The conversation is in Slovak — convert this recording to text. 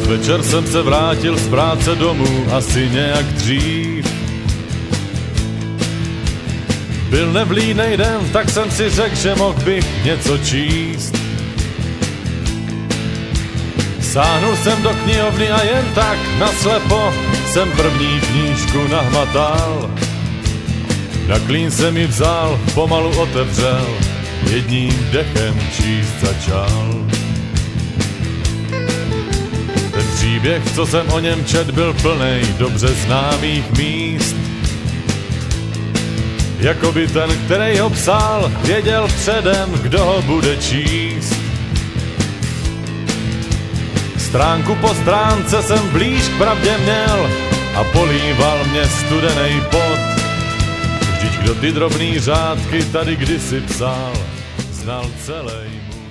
Večer jsem se vrátil z práce domů asi nějak dřív. Byl nevlídnej den, tak jsem si řekl, že mohl bych něco číst. Sáhnul jsem do knihovny a jen tak naslepo jsem první knížku nahmatal. Na klín jsem ji vzal, pomalu otevřel, jedním dechem číst začal. Ten příběh, co jsem o něm čet, byl plnej dobře známých míst. Jakoby ten, který ho psal, věděl předem, kdo ho bude číst. Stránku po stránce jsem blíž k pravdě měl a políval mě studenej pot. Vždyť kdo ty drobný řádky tady kdysi psal, znal celej můj